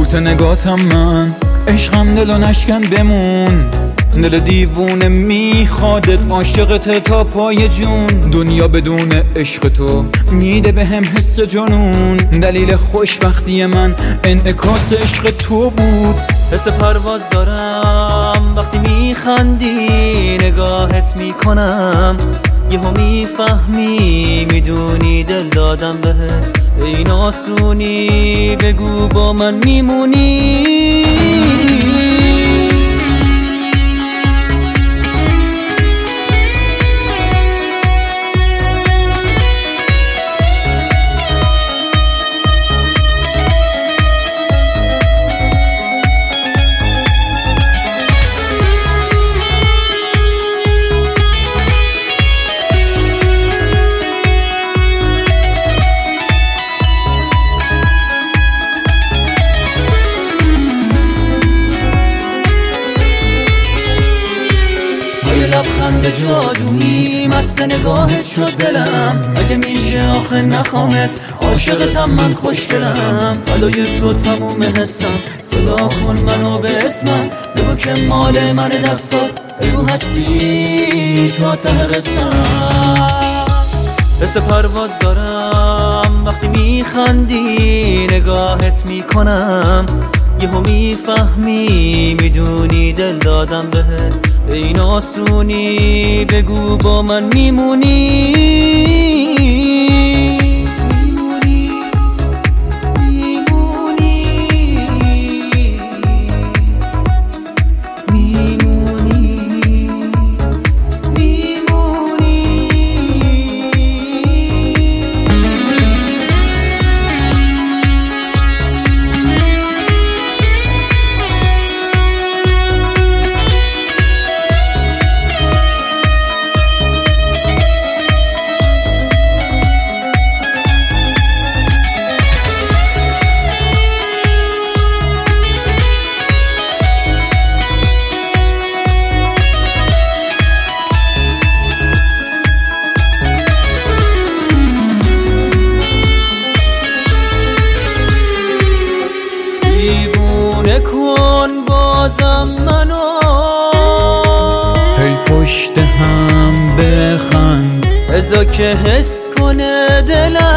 صورت نگاتم من عشقم دلو نشکن بمون، دل دیوونه میخوادت عاشقت تا پای جون. دنیا بدون عشق تو میده به هم حس جنون، دلیل خوشبختی من انعکاس عشق تو بود. حس پرواز دارم وقتی میخندی نگاهت میکنم، یهو میفهمی میدونی دل دادم بهت، این آسونی بگو با من میمونی. لبخند جادویی مست نگاهت شد دلم، اگه میشه آخه نخوامت، عاشقتم من خوشگلم، فدای تو تموم حسم، صدا کن منو به اسمم، بگو که مال من دستات، بگو هستی تو ته قصم. حس پرواز دارم وقتی میخندی نگاهت میکنم، یهو میفهمی میدونی دل دادم بهت، این آسونی بگو با من میمونی. کن بازم منو، هی پشت هم بخند، بذار که حس کنه دلم